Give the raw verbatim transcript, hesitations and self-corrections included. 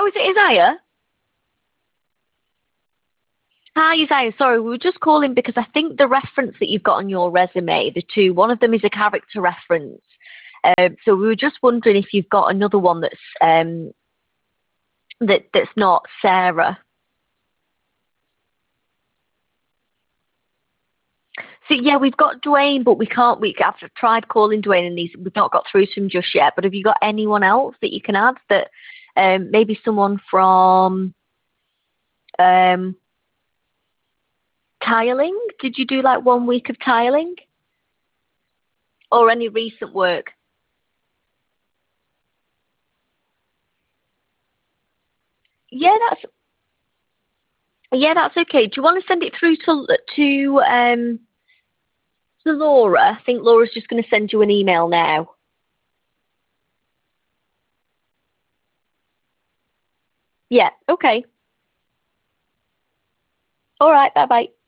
is it Isaiah? Hi, Isaiah. Sorry, we were just calling because I think the reference that you've got on your resume, the two, one of them is a character reference. Um, so we were just wondering if you've got another one that's um, that that's not Sarah. So yeah, we've got Dwayne, but we can't. We I've tried calling Dwayne, and he's we've not got through to him just yet. But have you got anyone else that you can add? That um, maybe someone from um, tiling? Did you do like one week of tiling, or any recent work? Yeah, that's yeah, that's okay. Do you want to send it through to to um to Laura? I think Laura's just going to send you an email now. Yeah, okay. All right. Bye bye.